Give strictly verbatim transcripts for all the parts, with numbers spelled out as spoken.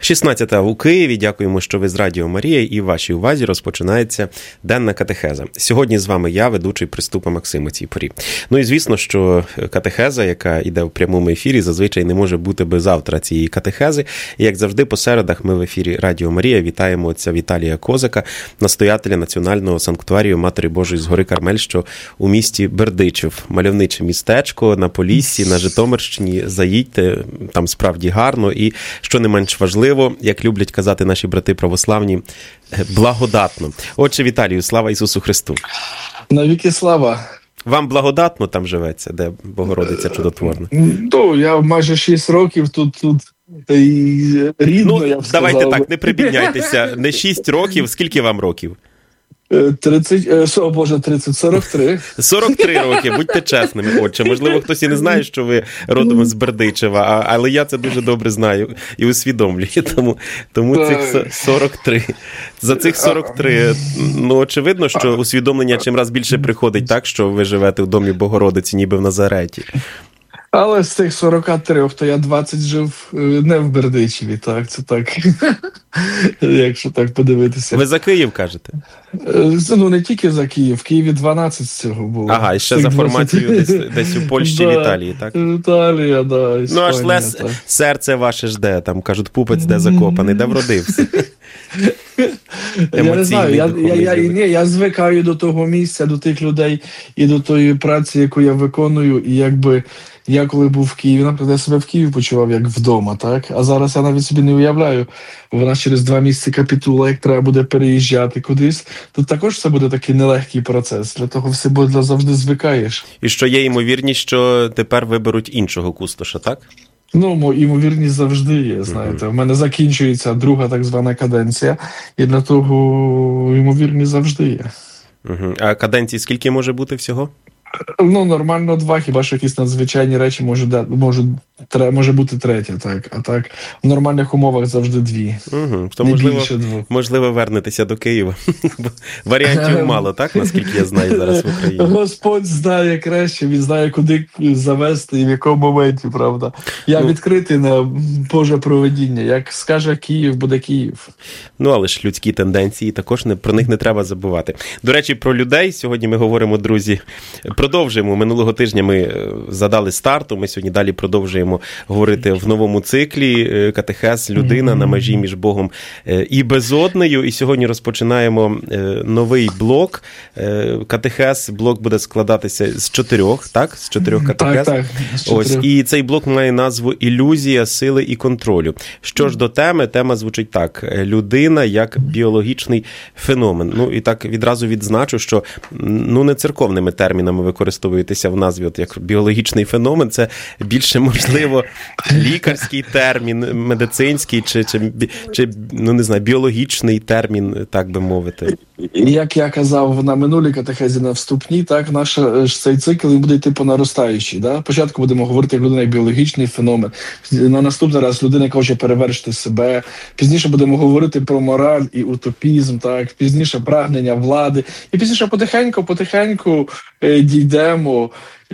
шістнадцята у Києві. Дякуємо, що ви з Радіо Марія, і в вашій увазі розпочинається денна катехеза. Сьогодні з вами я, ведучий Приступа Максим у цій порі. Ну і звісно, що катехеза, яка йде в прямому ефірі, зазвичай не може бути без автора цієї катехези. І як завжди, по середах ми в ефірі Радіо Марія вітаємо отця Віталія Козака, настоятеля Національного санктуарію Матері Божої з гори Кармель, що у місті Бердичів. Мальовниче містечко на Поліссі, на Житомирщині. Заїдьте, там справді гарно. І, що не менш важливо, як люблять казати наші брати православні, благодатно. Отче Віталію, слава Ісусу Христу! Навіки слава! Вам благодатно там живеться, де Богородиця чудотворна? Ну, я майже шість років тут, тут і рідно, ну, я б давайте сказав. так, не прибідняйтеся. Не шість років, скільки вам років? тридцять, о боже, тридцять, сорок три. сорок три роки, будьте чесними, отче. Можливо, хтось і не знає, що ви родом з Бердичева, але я це дуже добре знаю і усвідомлюю. Тому, тому цих сорок три. За цих сорок три, ну, очевидно, що усвідомлення чим раз більше приходить так, що ви живете в домі Богородиці, ніби в Назареті. Але з тих сорока трьох, то я двадцять жив не в Бердичеві, так, це так, якщо так подивитися. Ви за Київ кажете? Ну, не тільки за Київ, в Києві дванадцять з цього було. Ага, і ще за формацією десь, десь у Польщі, да, в Італії, так? Італія, да, Іспанія. Ну, аж лес, серце ваше жде, там, кажуть, пупець де закопаний, де вродився. Я не знаю, я, я, я, ні, я звикаю до того місця, до тих людей і до тої праці, яку я виконую, і якби я коли був в Києві, наприклад, я себе в Києві почував як вдома, так? А зараз я навіть собі не уявляю, у нас через два місяці капітула, як треба буде переїжджати кудись, тут також це буде такий нелегкий процес, для того все буде завжди звикаєш. І що є ймовірність, що тепер виберуть іншого кустоша, так? Ну, ймовірність завжди є, знаєте. У мене закінчується друга так звана каденція, і для того ймовірність завжди є. Угу. А каденції скільки може бути всього? Ну, нормально два, хіба що якісь надзвичайні речі може, може, може бути третя, так. А так, в нормальних умовах завжди дві. Угу. То, можливо, можливо, вернетеся до Києва. Варіантів мало, так, наскільки я знаю зараз в Україні? Господь знає краще, він знає, куди завести і в якому моменті, правда. Я ну, відкритий на Боже провидіння. Як скаже Київ, буде Київ. Ну, але ж людські тенденції, також не, про них не треба забувати. До речі, про людей сьогодні ми говоримо, друзі. Продовжуємо. Минулого тижня ми задали старту, ми сьогодні далі продовжуємо говорити в новому циклі катехез «Людина на межі між Богом і безоднею». І сьогодні розпочинаємо новий блок катехез. Блок буде складатися з чотирьох, так? З чотирьох катехез. Так, так. Ось. І цей блок має назву «Ілюзія сили і контролю». Що ж до теми, тема звучить так. Людина як біологічний феномен. Ну, і так відразу відзначу, що ну, не церковними термінами використовуєтеся в назві, от як біологічний феномен, це більше, можливо, лікарський термін, медицинський, чи, чи, чи ну, не знаю, біологічний термін, так би мовити. Як я казав на минулій катехезі на вступній, так, наш цей цикл буде йти по наростаючій. Да? Спочатку будемо говорити як людина як біологічний феномен, на наступний раз людина, яка хоче перевершити себе, пізніше будемо говорити про мораль і утопізм, так, пізніше прагнення влади, і пізніше потихеньку, потихеньку дійдемо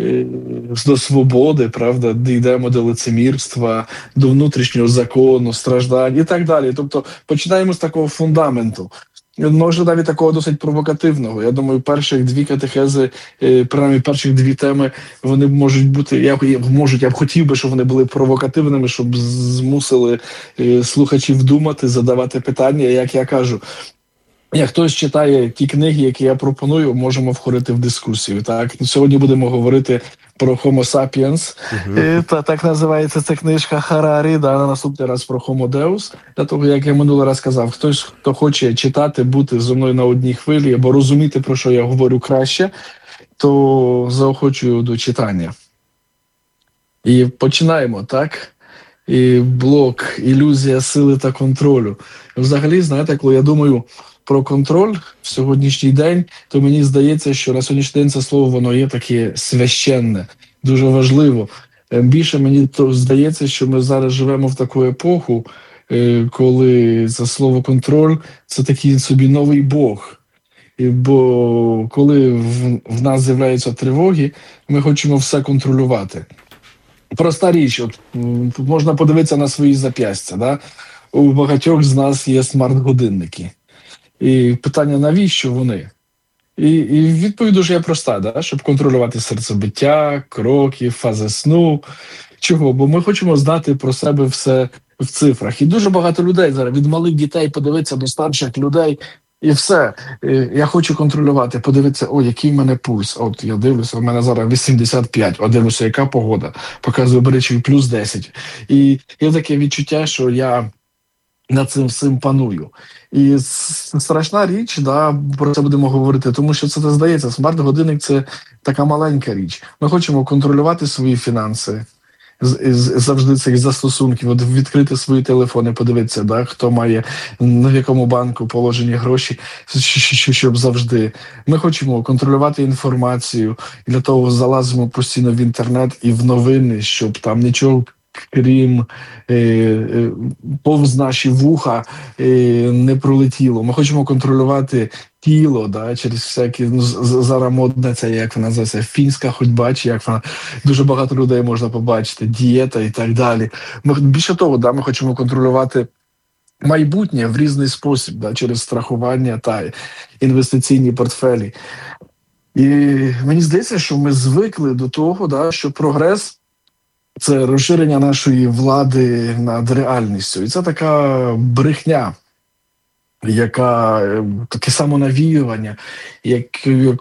до свободи, правда, дійдемо до лицемірства, до внутрішнього закону, страждань і так далі. Тобто починаємо з такого фундаменту. Може, навіть такого досить провокативного. Я думаю, перших дві катехези, принаймні перших дві теми, вони можуть бути, я, можуть, я б хотів би, щоб вони були провокативними, щоб змусили слухачів думати, задавати питання, як я кажу. Як хтось читає ті книги, які я пропоную, можемо входити в дискусію. Так? Сьогодні будемо говорити про Homo sapiens. Uh-huh. Та, так називається ця книжка Харарі, да, на наступний раз про Homo Deus. Для того, як я минулий раз казав, хтось, хто хоче читати, бути зі мною на одній хвилі, або розуміти, про що я говорю краще, то заохочую до читання. І починаємо, так? І блок «Ілюзія сили та контролю». Взагалі, знаєте, коли я думаю про контроль в сьогоднішній день, то мені здається, що на сьогоднішній день це слово, воно є таке священне, дуже важливо. Більше мені то здається, що ми зараз живемо в таку епоху, коли за слово «контроль» – це такий собі новий Бог. Бо коли в, в нас з'являються тривоги, ми хочемо все контролювати. Проста річ, от, можна подивитися на свої зап'ястя, да? у багатьох з нас є смарт-годинники. І питання, навіщо вони? І, і відповідь дуже є проста, да? Щоб контролювати серцебиття, кроки, фази сну. Чого? Бо ми хочемо знати про себе все в цифрах. І дуже багато людей зараз, від малих дітей подивитися до старших людей, і все. Я хочу контролювати, подивитися, о, який в мене пульс. От я дивлюся, у мене зараз вісімдесят п'ять, а дивлюся, яка погода. Показує беречий плюс десять. І є таке відчуття, що я над цим всім паную. І страшна річ, да, про це будемо говорити, тому що це, здається, смарт-годинник – це така маленька річ. Ми хочемо контролювати свої фінанси, завжди цих застосунків, от відкрити свої телефони, подивитися, да, хто має, в якому банку положені гроші, щоб завжди. Ми хочемо контролювати інформацію, і для того залазимо постійно в інтернет і в новини, щоб там нічого крім е, е, повз наші вуха е, не пролетіло. Ми хочемо контролювати тіло, да, через всякі, ну, зараз модне, це як вона називається, фінська ходьба, чи як вона, дуже багато людей можна побачити, дієта і так далі. Ми, більше того, да, ми хочемо контролювати майбутнє в різний спосіб, да, через страхування та інвестиційні портфелі. І мені здається, що ми звикли до того, да, що прогрес – це розширення нашої влади над реальністю. І це така брехня, яка таке самонавіювання, як, як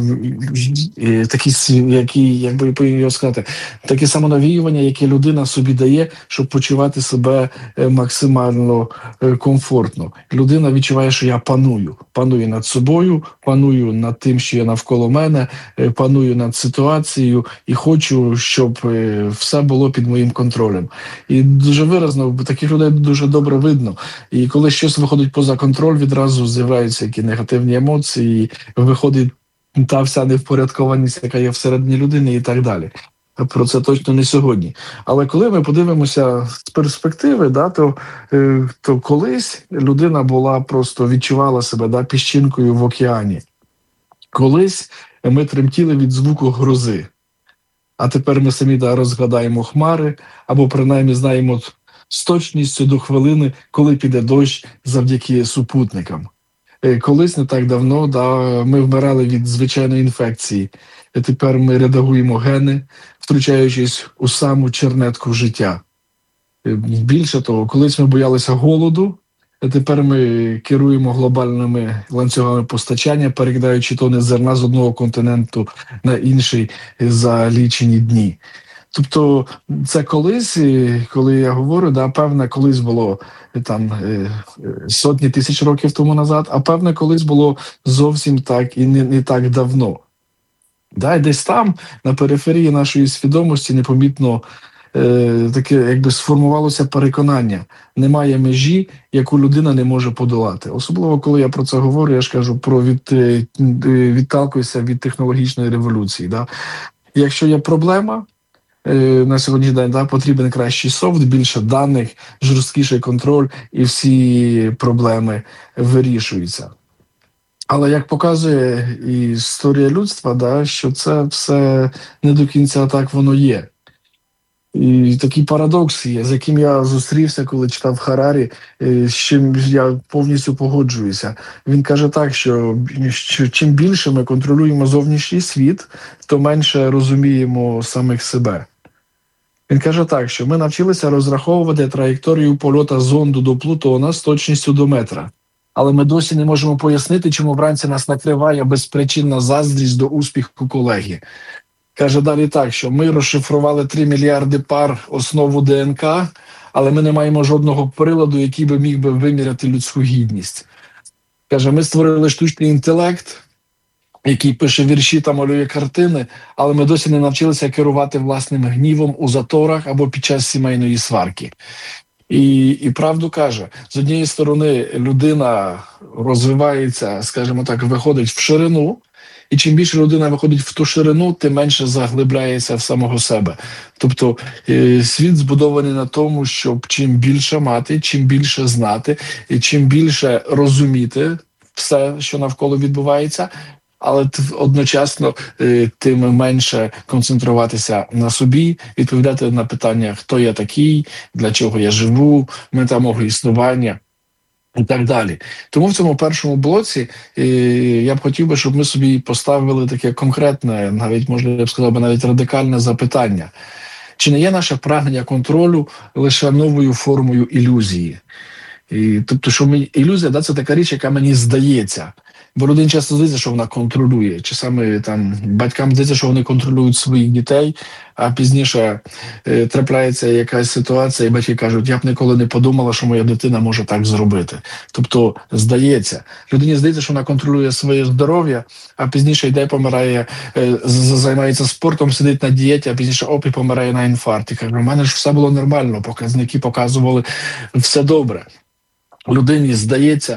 такі, які, як би його сказати, таке самонавіювання, яке людина собі дає, щоб почувати себе максимально комфортно. Людина відчуває, що я паную. Паную над собою, паную над тим, що є навколо мене, паную над ситуацією і хочу, щоб все було під моїм контролем. І дуже виразно, таких людей дуже добре видно. І коли щось виходить поза контроль, відразу з'являються які негативні емоції, виходить та вся невпорядкованість, яка є всередині людини і так далі. Про це точно не сьогодні. Але коли ми подивимося з перспективи, да, то, то колись людина була просто відчувала себе, да, піщинкою в океані. Колись ми тремтіли від звуку грози. А тепер ми самі, да, розгадаємо хмари, або принаймні знаємо з точністю до хвилини, коли піде дощ завдяки супутникам. Колись не так давно, да, ми вмирали від звичайної інфекції. І тепер ми редагуємо гени, втручаючись у саму чернетку життя. Більше того, колись ми боялися голоду, а тепер ми керуємо глобальними ланцюгами постачання, перекидаючи тони зерна з одного континенту на інший за лічені дні. Тобто це колись, коли я говорю, да, певне, колись було там сотні тисяч років тому назад, а певне, колись було зовсім так і не, не так давно. Да, і десь там, на периферії нашої свідомості, непомітно е, таке, якби сформувалося переконання. Немає межі, яку людина не може подолати. Особливо, коли я про це говорю, я ж кажу про від, відталкуюся від технологічної революції. Да. Якщо є проблема, на сьогоднішній день, да, потрібен кращий софт, більше даних, жорсткіший контроль і всі проблеми вирішуються. Але як показує історія людства, да, що це все не до кінця так воно є. І такий парадокс є, з яким я зустрівся, коли читав Харарі, з чим я повністю погоджуюся. Він каже так, що, що чим більше ми контролюємо зовнішній світ, то менше розуміємо самих себе. Він каже так, що ми навчилися розраховувати траєкторію польоту зонду до Плутона з точністю до метра. Але ми досі не можемо пояснити, чому вранці нас накриває безпричинна заздрість до успіху колеги. Каже далі так, що ми розшифрували три мільярди пар основу ДНК, але ми не маємо жодного приладу, який би міг би виміряти людську гідність. Каже, ми створили штучний інтелект, який пише вірші та малює картини, але ми досі не навчилися керувати власним гнівом у заторах або під час сімейної сварки. І, і правду каже, з однієї сторони людина розвивається, скажімо так, виходить в ширину, і чим більше людина виходить в ту ширину, тим менше заглибляється в самого себе. Тобто світ збудований на тому, щоб чим більше мати, чим більше знати, і чим більше розуміти все, що навколо відбувається, але одночасно тим менше концентруватися на собі, відповідати на питання, хто я такий, для чого я живу, мета мого існування і так далі. Тому в цьому першому блоці е, я б хотів би, щоб ми собі поставили таке конкретне, навіть, можна, я б сказав би, навіть радикальне запитання. Чи не є наше прагнення контролю лише новою формою ілюзії? І, тобто, що ми, ілюзія, да, це така річ, яка мені здається. Бо людині часто здається, що вона контролює. Чи саме там батькам здається, що вони контролюють своїх дітей, а пізніше е, трапляється якась ситуація, і батьки кажуть, я б ніколи не подумала, що моя дитина може так зробити. Тобто, здається. Людині здається, що вона контролює своє здоров'я, а пізніше йде, помирає, е, займається спортом, сидить на дієті, а пізніше оп, і помирає на інфаркт. І каже, у мене ж все було нормально, показники показували все добре. Людині здається,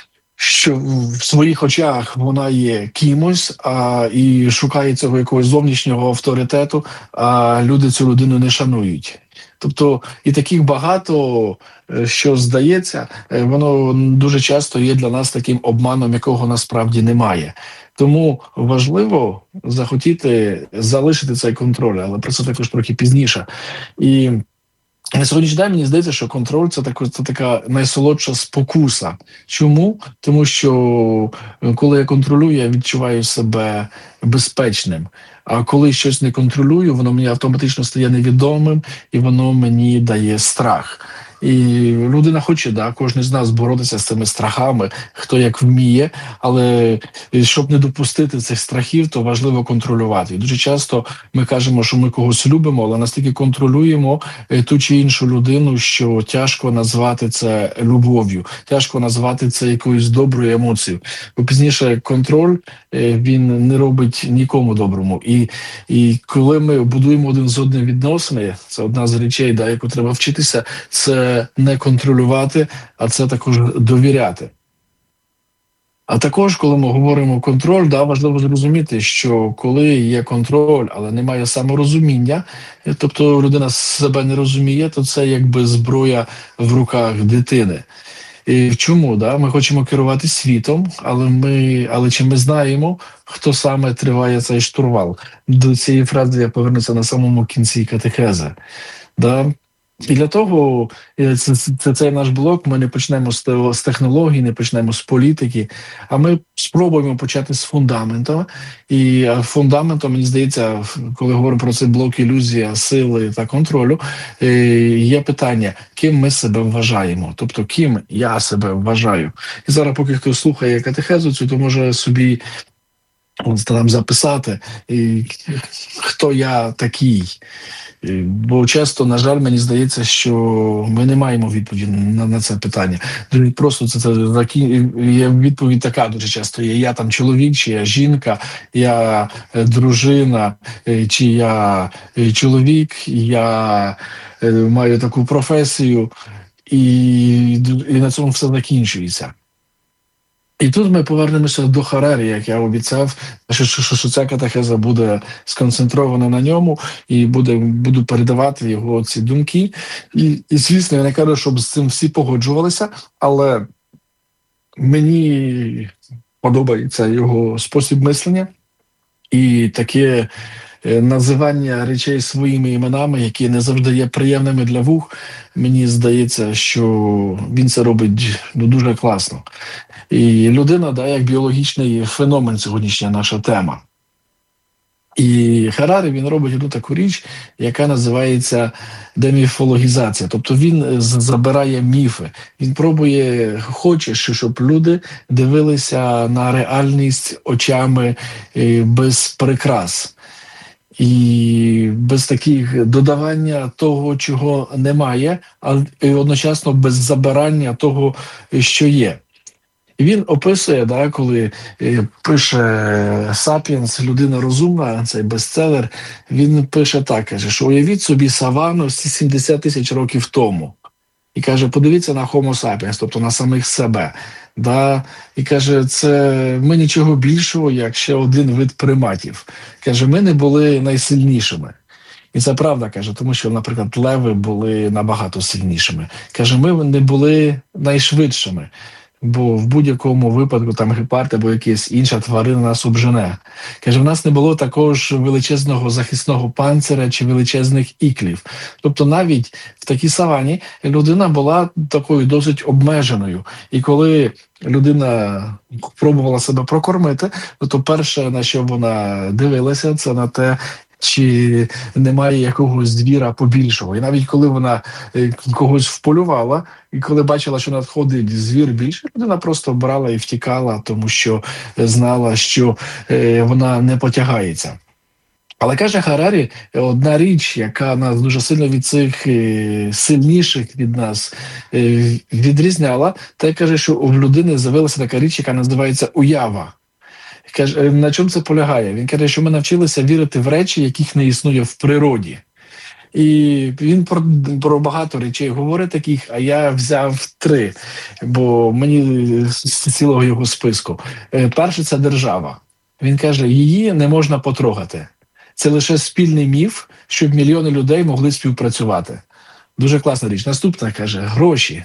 що в своїх очах вона є кимось, а і шукає цього якогось зовнішнього авторитету, а люди цю людину не шанують. Тобто і таких багато, що здається, воно дуже часто є для нас таким обманом, якого насправді немає. Тому важливо захотіти залишити цей контроль, але про це також трохи пізніше. І на сьогоднішній день мені здається, що контроль – це, так, це така найсолодша спокуса. Чому? Тому що коли я контролюю, я відчуваю себе безпечним. А коли щось не контролюю, воно мені автоматично стає невідомим, і воно мені дає страх. І людина хоче, да, кожен з нас боротися з цими страхами, хто як вміє, але щоб не допустити цих страхів, то важливо контролювати. І дуже часто ми кажемо, що ми когось любимо, але настільки контролюємо ту чи іншу людину, що тяжко назвати це любов'ю, тяжко назвати це якоюсь доброю емоцією. Бо пізніше контроль, він не робить нікому доброму. І, і коли ми будуємо один з одним відносини, це одна з речей, да, яку треба вчитися, це не контролювати, а це також довіряти. А також, коли ми говоримо контроль, да, важливо зрозуміти, що коли є контроль, але немає саморозуміння, тобто людина себе не розуміє, то це якби зброя в руках дитини. І чому? Да? Ми хочемо керувати світом, але, ми, але чи ми знаємо, хто саме триває цей штурвал? До цієї фрази я повернуся на самому кінці катехези. Да? І для того, це, це, цей наш блок, ми не почнемо з, з технологій, не почнемо з політики, а ми спробуємо почати з фундаменту. І фундаментом, мені здається, коли говоримо про цей блок ілюзія, сили та контролю, є питання, ким ми себе вважаємо, тобто ким я себе вважаю. І зараз, поки хтось слухає катехезу цю, то може собі там записати, і, хто я такий. Бо часто, на жаль, мені здається, що ми не маємо відповіді на, на це питання. Дуже просто це, це є відповідь така дуже часто. Є я там чоловік, чи я жінка, я дружина, чи я чоловік, я маю таку професію, і, і на цьому все закінчується. І тут ми повернемося до Харарі, як я обіцяв, що, що, що ця катехеза буде сконцентрована на ньому, і буде, буду передавати його ці думки. І, і звісно, я не кажу, щоб з цим всі погоджувалися, але мені подобається його спосіб мислення і таке називання речей своїми іменами, які не завжди є приємними для вух. Мені здається, що він це робить ну, дуже класно. І людина, да, як біологічний феномен, сьогоднішня наша тема. І Харарі, він робить одну таку річ, яка називається деміфологізація. Тобто він забирає міфи. Він пробує, хоче, щоб люди дивилися на реальність очами без прикрас. І без таких додавання того, чого немає, а і одночасно без забирання того, що є. І він описує, да, коли е, пише «Сапіенс», «Людина розумна», цей бестселер, він пише так, каже, що уявіть собі савану сімдесят тисяч років тому. І каже, подивіться на Homo sapiens, тобто на самих себе. Да? І каже, це ми нічого більшого, як ще один вид приматів. Каже, ми не були найсильнішими. І це правда, каже, тому що, наприклад, леви були набагато сильнішими. Каже, ми не були найшвидшими. бо в будь-якому випадку там гепард або якась інша тварина нас обжене. Каже, в нас не було такого ж величезного захисного панциря чи величезних іклів. Тобто навіть в такій савані людина була такою досить обмеженою. І коли людина пробувала себе прокормити, то перше, на що вона дивилася, це на те, чи немає якогось звіра побільшого. І навіть коли вона е, когось вполювала, і коли бачила, що надходить звір більше, людина просто брала і втікала, тому що знала, що е, вона не потягається. Але каже Харарі, одна річ, яка нас дуже сильно від цих е, сильніших від нас е, відрізняла, та каже, що у людини з'явилася така річ, яка називається уява. Каже, на чому це полягає? Він каже, що ми навчилися вірити в речі, яких не існує в природі. І він про, про багато речей говорить таких, а я взяв три, бо мені з цілого його списку. Перше – це держава. Він каже, її не можна потрогати. Це лише спільний міф, щоб мільйони людей могли співпрацювати. Дуже класна річ. Наступна, каже, гроші.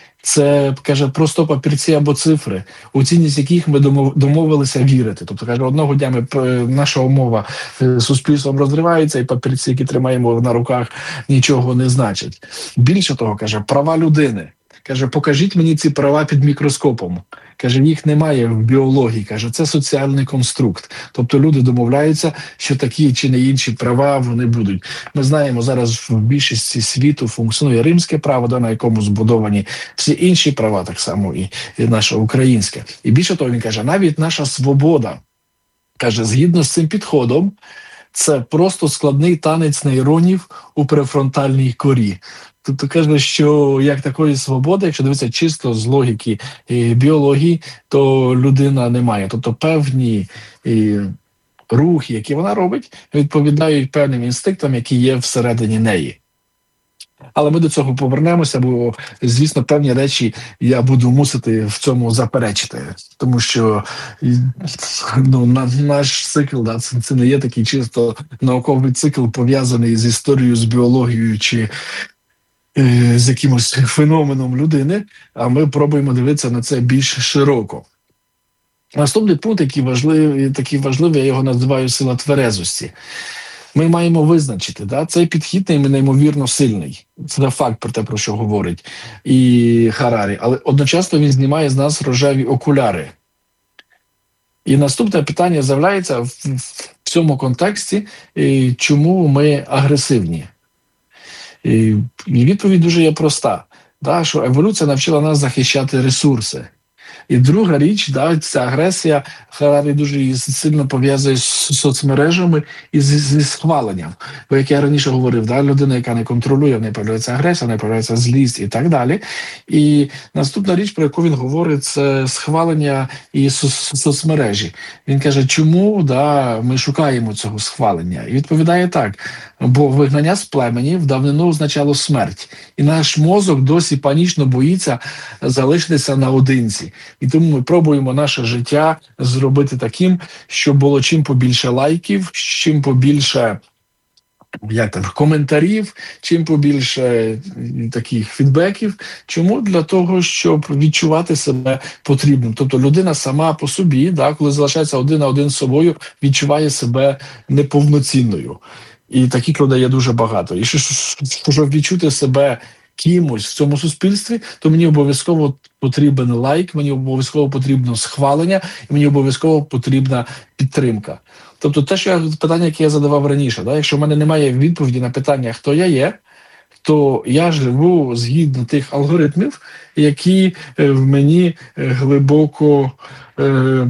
Це, каже, просто папірці або цифри, у цінність яких ми домовилися вірити. Тобто, каже, одного дня ми, наша умова з суспільством розривається, і папірці, які тримаємо на руках, нічого не значать. Більше того, каже, права людини. Каже, покажіть мені ці права під мікроскопом. Каже, їх немає в біології. Каже, це соціальний конструкт. Тобто люди домовляються, що такі чи не інші права вони будуть. Ми знаємо, зараз в більшості світу функціонує римське право, да, на якому збудовані всі інші права, так само і, і наше українське. І більше того, він каже, навіть наша свобода, каже, згідно з цим підходом, це просто складний танець нейронів у префронтальній корі. Тобто каже, що як такої свободи, якщо дивитися чисто з логіки і біології, то людина не має. Тобто певні і, рухи, які вона робить, відповідають певним інстинктам, які є всередині неї. Але ми до цього повернемося, бо, звісно, певні речі я буду мусити в цьому заперечити. Тому що ну, наш цикл, да, це, це не є такий чисто науковий цикл, пов'язаний з історією, з біологією чи з якимось феноменом людини, а ми пробуємо дивитися на це більш широко. Наступний пункт, який важливий, такий важливий, я його називаю сила тверезості. Ми маємо визначити, да, цей підхід неймовірно сильний. Це факт про те, про що говорить і Харарі. Але одночасно він знімає з нас рожеві окуляри. І наступне питання з'являється в, в цьому контексті, чому ми агресивні. І відповідь дуже є проста, да, що еволюція навчила нас захищати ресурси. І друга річ, да, ця агресія Харарі дуже сильно пов'язує з соцмережами і зі, зі схваленням. Бо, як я раніше говорив, да, людина, яка не контролює, в неї появляється агресія, в неї появляється злість і так далі. І наступна річ, про яку він говорить, це схвалення і со- соцмережі. Він каже, чому да, ми шукаємо цього схвалення? І відповідає так, бо вигнання з племені в давнину означало смерть. І наш мозок досі панічно боїться залишитися наодинці. І тому ми пробуємо наше життя зробити таким, щоб було чим побільше лайків, чим побільше як там, коментарів, чим побільше таких фідбеків. Чому? Для того, щоб відчувати себе потрібним. Тобто людина сама по собі, да, коли залишається один на один з собою, відчуває себе неповноцінною. І таких людей є дуже багато. І щоб відчути себе кимось в цьому суспільстві, то мені обов'язково потрібен лайк, мені обов'язково потрібно схвалення, і мені обов'язково потрібна підтримка. Тобто те, що я, питання, яке я задавав раніше, да, якщо в мене немає відповіді на питання, хто я є, то я живу згідно тих алгоритмів, які е, в мені е, глибоко е,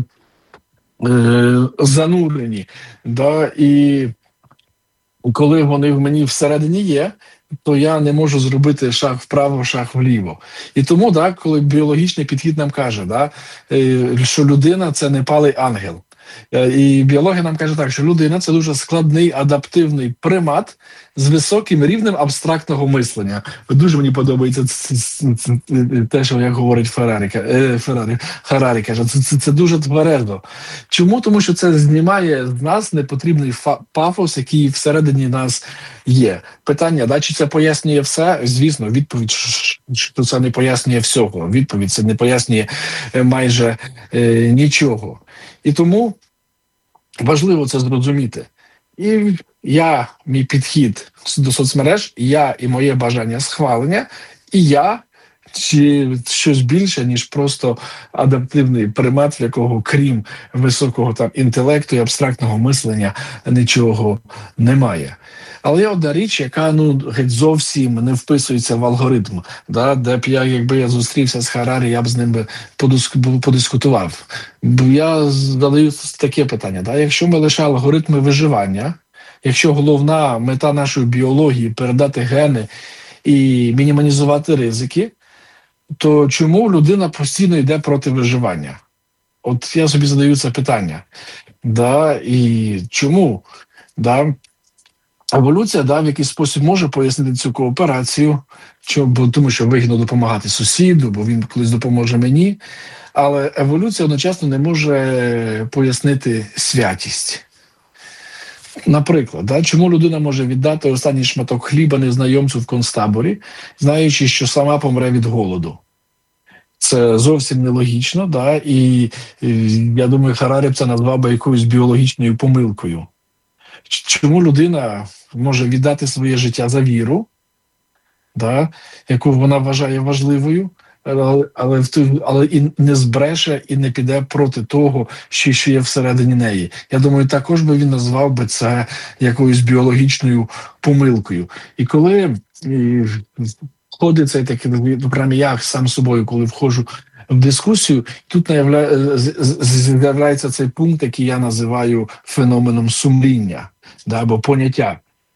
е, занурені. Да, і коли вони в мені всередині є, то я не можу зробити шаг вправо, шаг вліво. І тому, да, коли біологічний підхід нам каже, да, що людина – це непалий ангел. І біологія нам каже так, що людина – це дуже складний адаптивний примат з високим рівнем абстрактного мислення. Дуже мені подобається те, що як говорить Феррарі, Феррарі, Харарі, каже, це, це, це дуже тверезо. Чому? Тому що це знімає з нас непотрібний пафос, який всередині нас є. Питання, да, чи це пояснює все? Звісно, відповідь, що це не пояснює всього. Відповідь, це не пояснює майже е, нічого. І тому важливо це зрозуміти. І я, мій підхід до соцмереж, я і моє бажання схвалення, і я, чи щось більше, ніж просто адаптивний примат, в якого, крім високого там інтелекту і абстрактного мислення, нічого немає. Але є одна річ, яка ну геть зовсім не вписується в алгоритм, да, де б я, якби я зустрівся з Харарі, я б з ним подискутував. Бо я задаю таке питання, да, якщо ми лише алгоритми виживання, якщо головна мета нашої біології передати гени і мінімізувати ризики, то чому людина постійно йде проти виживання? От я собі задаю це питання. Да, і чому? Да, еволюція, да, в якийсь спосіб може пояснити цю кооперацію, що, бо, тому що вигідно допомагати сусіду, бо він колись допоможе мені. Але еволюція одночасно не може пояснити святість. Наприклад, да, чому людина може віддати останній шматок хліба незнайомцю в концтаборі, знаючи, що сама помре від голоду? Це зовсім нелогічно, да, і, і я думаю, Харарі б це назвав би якоюсь біологічною помилкою. Чому людина може віддати своє життя за віру, да, яку вона вважає важливою, але, але, але і не збреше і не піде проти того, що, що є всередині неї. Я думаю, також би він назвав би це якоюсь біологічною помилкою. І коли і, входить цей такий, прямо я сам собою, коли входжу в дискусію, тут з'являється цей пункт, який я називаю феноменом сумління, да, або поняття.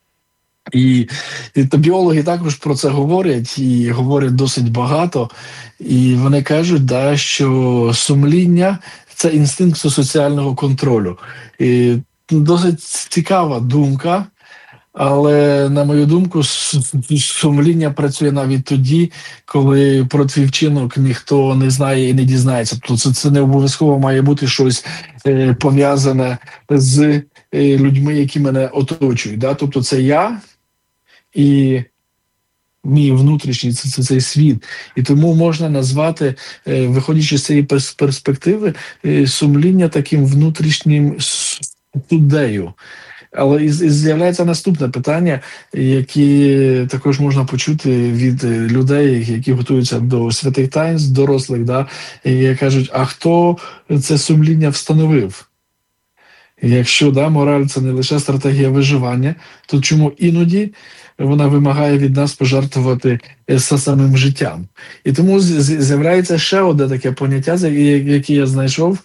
І, і то біологи також про це говорять, і говорять досить багато, і вони кажуть, да, що сумління – це інстинкт соціального контролю. І досить цікава думка, але, на мою думку, сумління працює навіть тоді, коли про твій вчинок ніхто не знає і не дізнається. Тобто це, це не обов'язково має бути щось е, пов'язане з е, людьми, які мене оточують. Да? Тобто це я і мій внутрішній це, це, цей світ. І тому можна назвати, е, виходячи з цієї перспективи, е, сумління таким внутрішнім суддею. Але і з'являється наступне питання, яке також можна почути від людей, які готуються до святих таїнств, дорослих, да, і кажуть, а хто це сумління встановив? Якщо да, мораль – це не лише стратегія виживання, то чому іноді вона вимагає від нас пожертвувати самим життям? І тому з'являється ще одне таке поняття, яке я знайшов.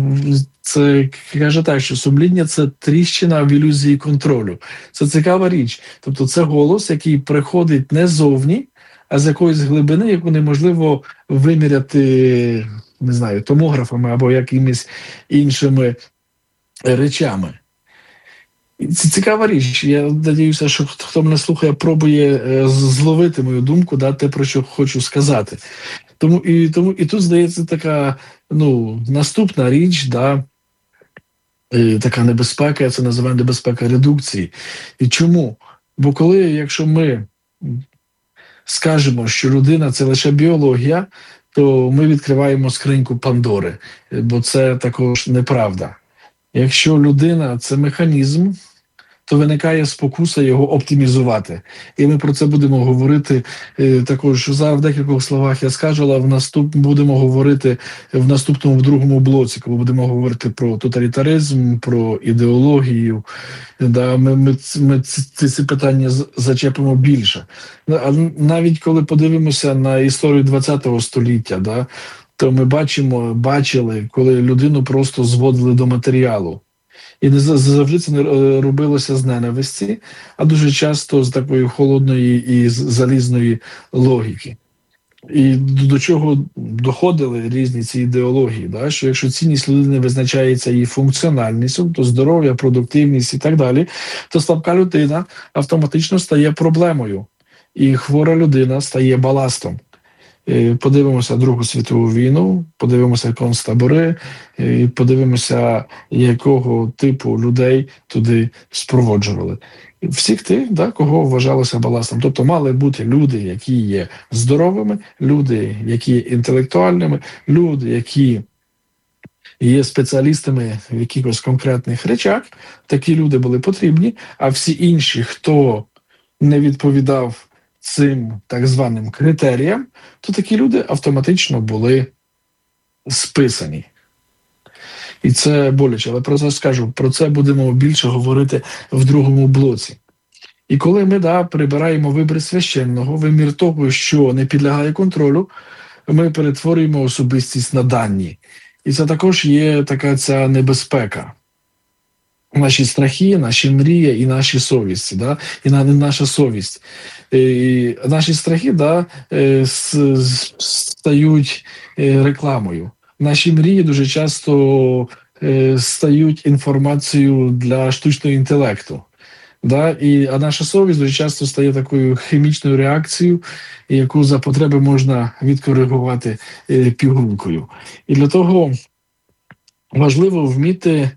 Це каже так, що сумління – це тріщина в ілюзії контролю. Це цікава річ. Тобто це голос, який приходить не зовні, а з якоїсь глибини, яку неможливо виміряти, не знаю, томографами або якимись іншими речами. Це цікава річ. Я надіюся, що хто мене слухає, пробує зловити мою думку, да, те, про що хочу сказати. Тому і, тому, і тут, здається, така ну, наступна річ, да, така небезпека, це називаємо небезпека редукції. І чому? Бо коли, якщо ми скажемо, що людина – це лише біологія, то ми відкриваємо скриньку Пандори, бо це також неправда. Якщо людина – це механізм, то виникає спокуса його оптимізувати. І ми про це будемо говорити е, також зараз в декількох словах я скажу, але в наступ, будемо говорити в наступному, в другому блоці, коли будемо говорити про тоталітаризм, про ідеологію. Да, ми, ми, ми ці, ці питання зачепимо більше. А навіть коли подивимося на історію ХХ століття, да, то ми бачимо, бачили, коли людину просто зводили до матеріалу. І не завжди це не робилося з ненависті, а дуже часто з такої холодної і залізної логіки. І до чого доходили різні ці ідеології, да? Що якщо цінність людини визначається її функціональністю, то здоров'я, продуктивність і так далі, то слабка людина автоматично стає проблемою. І хвора людина стає баластом. Подивимося Другу світову війну, подивимося концтабори, подивимося, якого типу людей туди спроводжували. Всіх тих, да, кого вважалося баластом. Тобто мали бути люди, які є здоровими, люди, які є інтелектуальними, люди, які є спеціалістами в якихось конкретних речах. Такі люди були потрібні, а всі інші, хто не відповідав цим так званим критеріям, то такі люди автоматично були списані. І це боляче, але про це скажу, про це будемо більше говорити в другому блоці. І коли ми да, прибираємо вибір священного, вимір того, що не підлягає контролю, ми перетворюємо особистість на дані. І це також є така ця небезпека. Наші страхи, наші мрії і наші совісті, да? І наша совість. І наші страхи да, стають рекламою. Наші мрії дуже часто стають інформацією для штучного інтелекту. Да? І, а наша совість дуже часто стає такою хімічною реакцією, яку за потреби можна відкоригувати пігулкою. І для того важливо вміти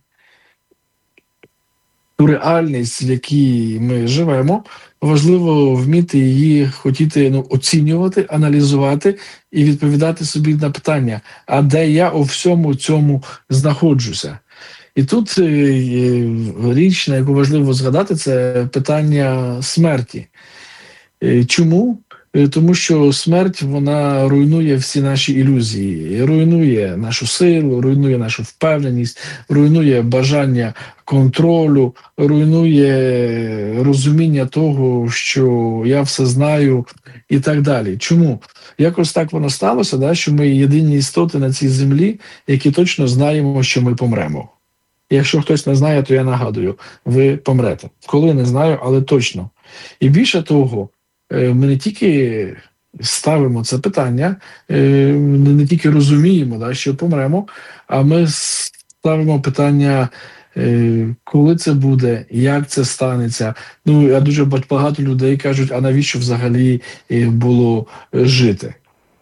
ту реальність, в якій ми живемо, важливо вміти її хотіти ну, оцінювати, аналізувати і відповідати собі на питання, а де я у всьому цьому знаходжуся. І тут е, річ, на яку важливо згадати, це питання смерті. Е, чому? Тому що смерть, вона руйнує всі наші ілюзії, руйнує нашу силу, руйнує нашу впевненість, руйнує бажання контролю, руйнує розуміння того, що я все знаю і так далі. Чому? Якось так воно сталося, да, що ми єдині істоти на цій землі, які точно знаємо, що ми помремо. Якщо хтось не знає, то я нагадую, ви помрете. Коли не знаю, але точно. І більше того, ми не тільки ставимо це питання, не тільки розуміємо, да, що помремо, а ми ставимо питання, коли це буде, як це станеться. Ну, я дуже багато людей кажуть, а навіщо взагалі було жити?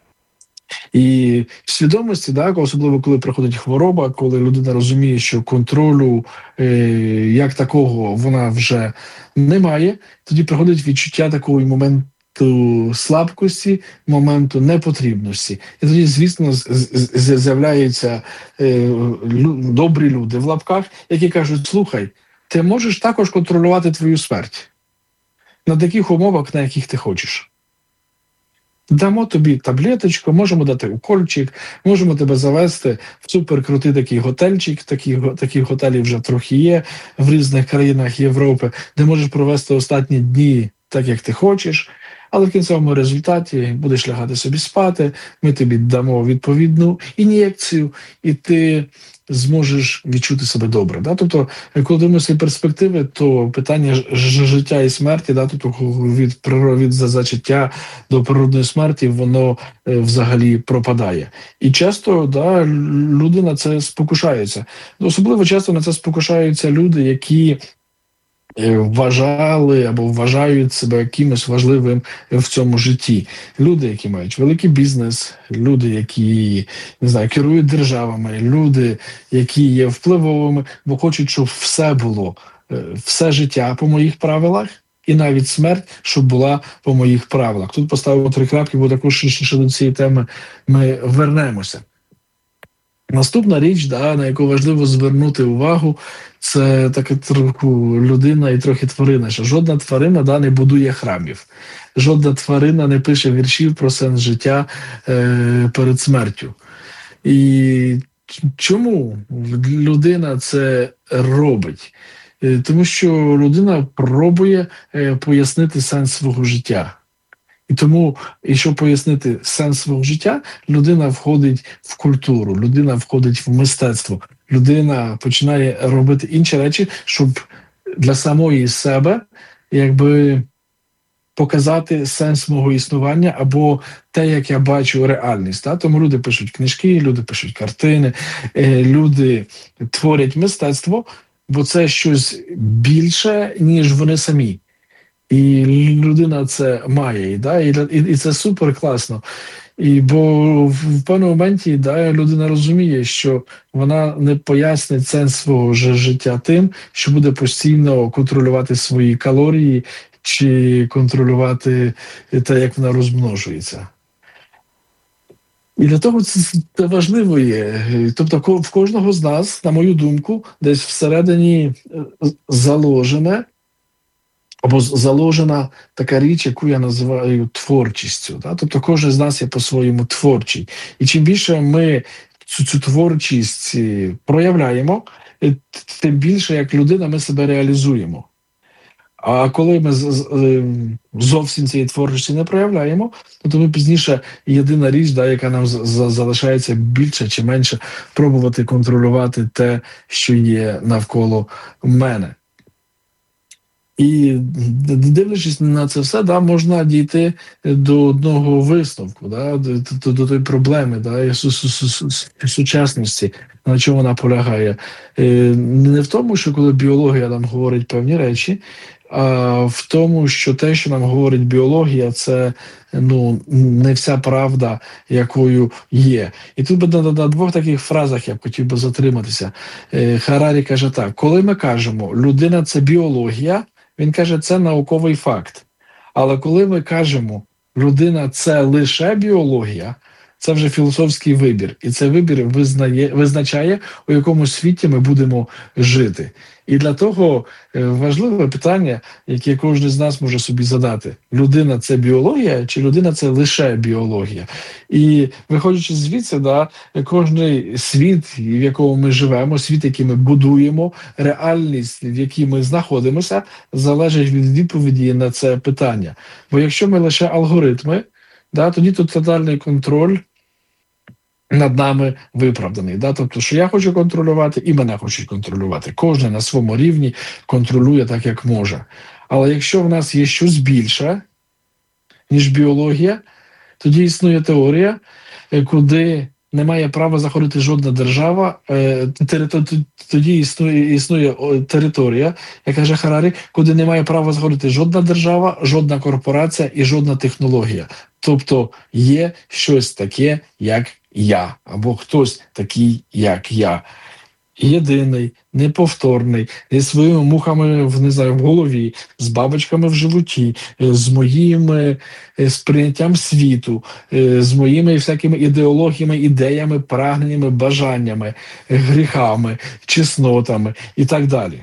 І в свідомості, так, особливо коли приходить хвороба, коли людина розуміє, що контролю е, як такого вона вже не має, тоді приходить відчуття такого моменту слабкості, моменту непотрібності. І тоді, звісно, з'являються е, добрі люди в лапках, які кажуть, слухай, ти можеш також контролювати твою смерть на таких умовах, на яких ти хочеш. Дамо тобі таблеточку, можемо дати укольчик, можемо тебе завести в суперкрутий такий готельчик, такі, такі готелі вже трохи є в різних країнах Європи, де можеш провести останні дні так, як ти хочеш, але в кінцевому результаті будеш лягати собі спати, ми тобі дамо відповідну ін'єкцію, і ти зможеш відчути себе добре. Да? Тобто, коли дивимося перспективи, то питання життя і смерті, да? Тобто від, від зачаття до природної смерті, воно е, взагалі пропадає. І часто да, люди на це спокушаються. Особливо часто на це спокушаються люди, які вважали або вважають себе якимось важливим в цьому житті. Люди, які мають великий бізнес, люди, які, не знаю, керують державами, люди, які є впливовими, бо хочуть, щоб все було, все життя по моїх правилах, і навіть смерть, щоб була по моїх правилах. Тут поставимо три крапки, бо також ще до цієї теми ми вернемося. Наступна річ, да, на яку важливо звернути увагу, це така трохи людина і трохи тварина, що жодна тварина да, не будує храмів, жодна тварина не пише віршів про сенс життя е, перед смертю. І чому людина це робить? Е, тому що людина пробує е, пояснити сенс свого життя. І тому, і щоб пояснити сенс свого життя, людина входить в культуру, людина входить в мистецтво, людина починає робити інші речі, щоб для самої себе якби показати сенс мого існування або те, як я бачу реальність. Да? Тому люди пишуть книжки, люди пишуть картини, люди творять мистецтво, бо це щось більше, ніж вони самі. І людина це має, да? і, і, і це супер класно. І бо в певному моменті да, людина розуміє, що вона не пояснить сенс свого життя тим, що буде постійно контролювати свої калорії чи контролювати те, як вона розмножується. І для того це, це важливо є. Тобто в кожного з нас, на мою думку, десь всередині заложене, або заложена така річ, яку я називаю творчістю. Да? Тобто кожен з нас є по-своєму творчий. І чим більше ми цю, цю творчість проявляємо, тим більше як людина ми себе реалізуємо. А коли ми зовсім цієї творчості не проявляємо, то ми пізніше єдина річ, да, яка нам залишається більше чи менше пробувати контролювати те, що є навколо мене. І дивлячись на це все, да, можна дійти до одного висновку, да, до, до, до тої проблеми, да, сучасності, на чому вона полягає. Не в тому, що коли біологія нам говорить певні речі, а в тому, що те, що нам говорить біологія, це ну, не вся правда, якою є. І тут би на, на двох таких фразах я б хотів би затриматися. Харарі каже так: коли ми кажемо, людина – це біологія, він каже, це науковий факт. Але коли ми кажемо, людина – це лише біологія, це вже філософський вибір. І цей вибір визнає, визначає, у якому світі ми будемо жити. І для того важливе питання, яке кожен з нас може собі задати. Людина – це біологія, чи людина – це лише біологія? І виходячи звідси, да, кожний світ, в якому ми живемо, світ, який ми будуємо, реальність, в якій ми знаходимося, залежить від відповіді на це питання. Бо якщо ми лише алгоритми, да, тоді тут тотальний контроль над нами виправданий. Да? Тобто, що я хочу контролювати, і мене хочуть контролювати. Кожен на своєму рівні контролює так, як може. Але якщо в нас є щось більше, ніж біологія, тоді існує теорія, куди не має права заходити жодна держава, тоді існує, існує територія, як каже Харарі, куди не має права заходити жодна держава, жодна корпорація і жодна технологія. Тобто є щось таке, як я, або хтось такий, як я. Єдиний, неповторний, зі своїми мухами в, не знаю, в голові, з бабочками в животі, з моїм сприйняттям світу, з моїми всякими ідеологіями, ідеями, прагненнями, бажаннями, гріхами, чеснотами і так далі.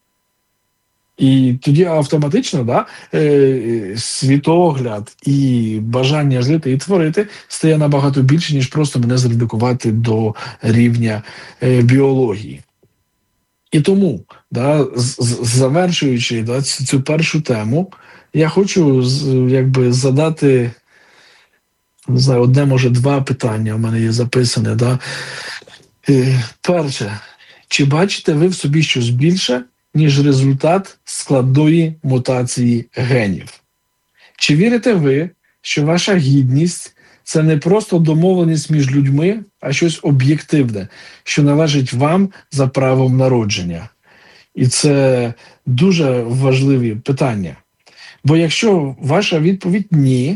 І тоді автоматично да, світогляд і бажання жити і творити стає набагато більше, ніж просто мене зредукувати до рівня біології. І тому, да, завершуючи да, цю першу тему, я хочу якби задати, не знаю, одне, може, два питання у мене є записане. Да. Перше, чи бачите ви в собі щось більше, ніж результат складної мутації генів? Чи вірите ви, що ваша гідність – це не просто домовленість між людьми, а щось об'єктивне, що належить вам за правом народження? І це дуже важливі питання. Бо якщо ваша відповідь – ні,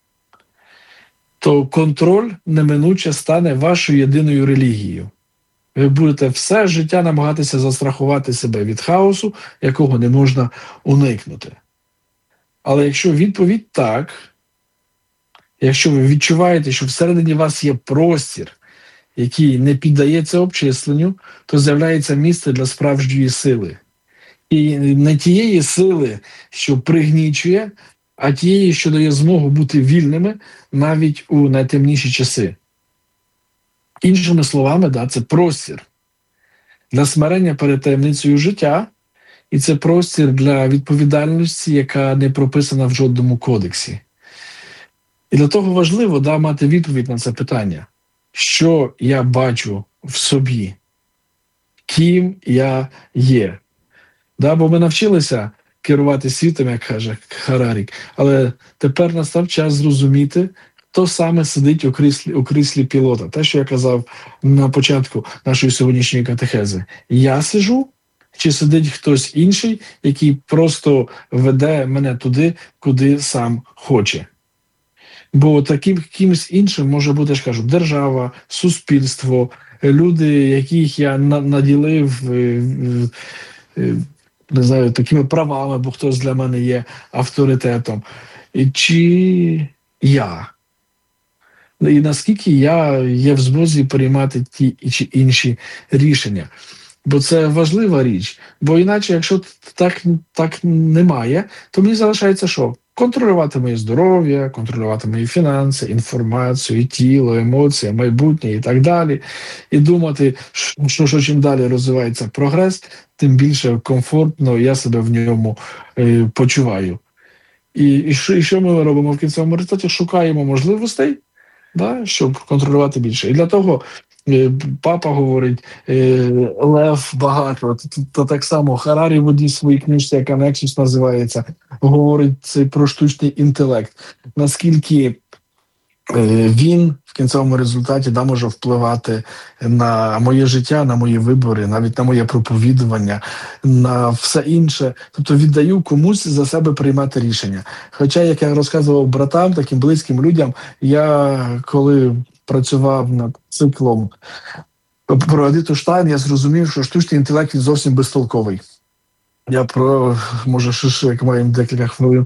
то контроль неминуче стане вашою єдиною релігією. Ви будете все життя намагатися застрахувати себе від хаосу, якого не можна уникнути. Але якщо відповідь так, якщо ви відчуваєте, що всередині вас є простір, який не піддається обчисленню, то з'являється місце для справжньої сили. І не тієї сили, що пригнічує, а тієї, що дає змогу бути вільними навіть у найтемніші часи. Іншими словами, да, це простір для смирення перед таємницею життя, і це простір для відповідальності, яка не прописана в жодному кодексі. І для того важливо да, мати відповідь на це питання. Що я бачу в собі? Ким я є? Да, бо ми навчилися керувати світом, як каже Харарі. Але тепер настав час зрозуміти, хто саме сидить у кріслі, у кріслі пілота. Те, що я казав на початку нашої сьогоднішньої катехези. Я сиджу, чи сидить хтось інший, який просто веде мене туди, куди сам хоче. Бо таким кимось іншим може бути, я ж кажу, держава, суспільство, люди, яких я наділив, не знаю, такими правами, бо хтось для мене є авторитетом. І чи я? І наскільки я є в змозі приймати ті чи інші рішення. Бо це важлива річ. Бо іначе, якщо так, так немає, то мені залишається що? Контролювати моє здоров'я, контролювати мої фінанси, інформацію, тіло, емоції, майбутнє і так далі. І думати, що, що чим далі розвивається прогрес, тим більше комфортно я себе в ньому е, почуваю. І, і, що, і що ми робимо в кінцевому результаті? Шукаємо можливостей, да, щоб контролювати більше. І для того папа говорить, Лев багато, то так само Харарі в одній своїй книжці, яка Nexus називається, говорить про штучний інтелект. Наскільки він в кінцевому результаті да, може впливати на моє життя, на мої вибори, навіть на моє проповідування, на все інше. Тобто віддаю комусь за себе приймати рішення. Хоча, як я розказував братам, таким близьким людям, я коли працював над циклом про Едиту Штайн, я зрозумів, що штучний інтелект він зовсім безтолковий. Я про, може, ще, як маємо декілька хвилин,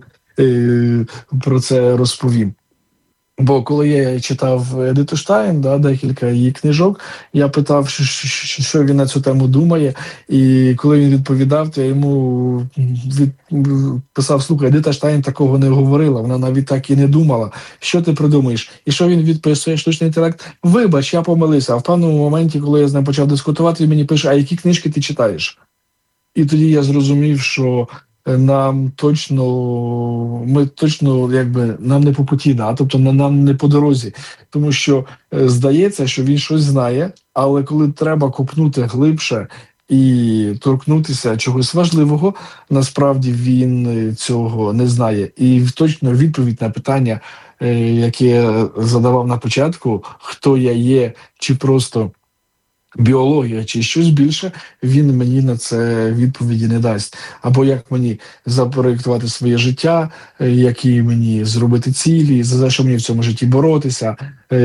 про це розповім. Бо коли я читав Едиту Штайн, да, декілька її книжок, я питав, що, що, що він на цю тему думає, і коли він відповідав, то я йому від... писав, слухай, Едита Штайн такого не говорила, вона навіть так і не думала. Що ти придумаєш? І що він відписує, штучний інтелект? Вибач, я помилився. А в певному моменті, коли я з ним почав дискутувати, він мені пише, а які книжки ти читаєш? І тоді я зрозумів, що нам точно, ми точно, якби, нам не по путі, да? Тобто нам не по дорозі. Тому що е, здається, що він щось знає, але коли треба копнути глибше і торкнутися чогось важливого, насправді він цього не знає. І точно відповідь на питання, е, яке я задавав на початку, хто я є, чи просто біологія чи щось більше, він мені на це відповіді не дасть. Або як мені запроєктувати своє життя, які мені зробити цілі, за що мені в цьому житті боротися.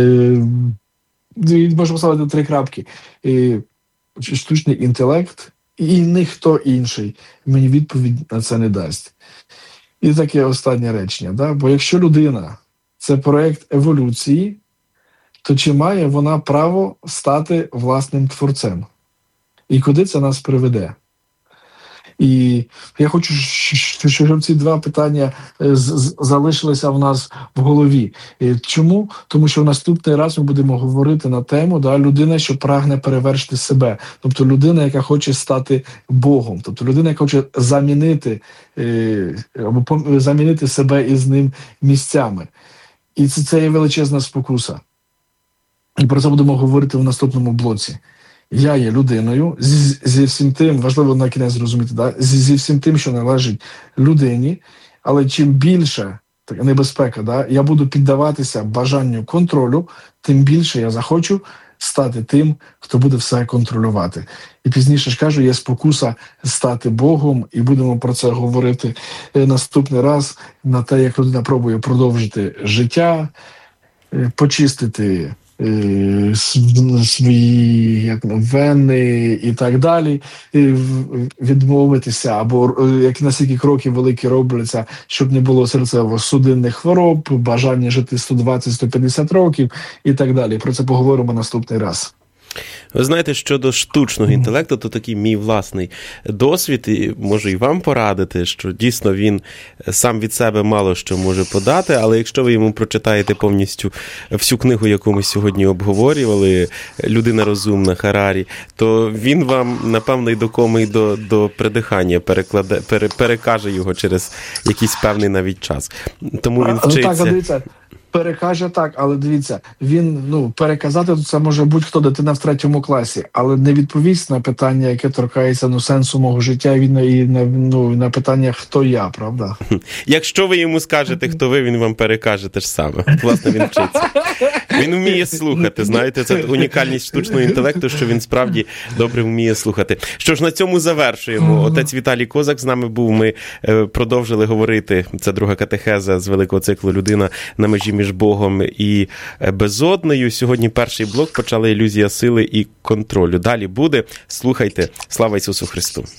Можемо поставити три крапки. Штучний інтелект і ніхто інший мені відповідь на це не дасть. І таке останнє речення. Да? Бо якщо людина – це проєкт еволюції, то чи має вона право стати власним творцем? І куди це нас приведе? І я хочу, щоб ці два питання залишилися в нас в голові. Чому? Тому що в наступний раз ми будемо говорити на тему да, людина, що прагне перевершити себе. Тобто людина, яка хоче стати Богом. Тобто людина, яка хоче замінити, або замінити себе із ним місцями. І це, це є величезна спокуса. І про це будемо говорити в наступному блоці. Я є людиною, зі, зі всім тим, важливо на кінець зрозуміти, да? зі, зі всім тим, що належить людині, але чим більше так, небезпека, да? я буду піддаватися бажанню контролю, тим більше я захочу стати тим, хто буде все контролювати. І пізніше ж кажу, є спокуса стати Богом, і будемо про це говорити наступний раз, на те, як людина пробує продовжити життя, почистити свої як, вени і так далі, відмовитися, або як наскільки кроків великі робляться, щоб не було серцево-судинних хвороб, бажання жити сто двадцять - сто п'ятдесят років і так далі. Про це поговоримо наступний раз. Ви знаєте, щодо штучного інтелекту, то такий мій власний досвід, і можу і вам порадити, що дійсно він сам від себе мало що може подати, але якщо ви йому прочитаєте повністю всю книгу, яку ми сьогодні обговорювали, «Людина розумна» Харарі, то він вам, напевно, і до коми, і до, до придихання перекладе, пере, перекаже його через якийсь певний навіть час. Тому він вчиться... Так, дивіться. Перекаже так, але дивіться, він, ну, переказати це може будь-хто, дитина в третьому класі, але не відповість на питання, яке торкається, ну, сенсу мого життя, він і на, ну, на питання, хто я, правда? Якщо ви йому скажете, хто ви, він вам перекаже те ж саме. Власне, він вчиться. Він вміє слухати, знаєте, це унікальність штучного інтелекту, що він справді добре вміє слухати. Що ж, на цьому завершуємо. Отець Віталій Козак з нами був, ми продовжили говорити, це друга катехеза з великого циклу «Людина на межі між Богом і безоднею». Сьогодні перший блок почали ілюзія сили і контролю. Далі буде. Слухайте. Слава Ісусу Христу!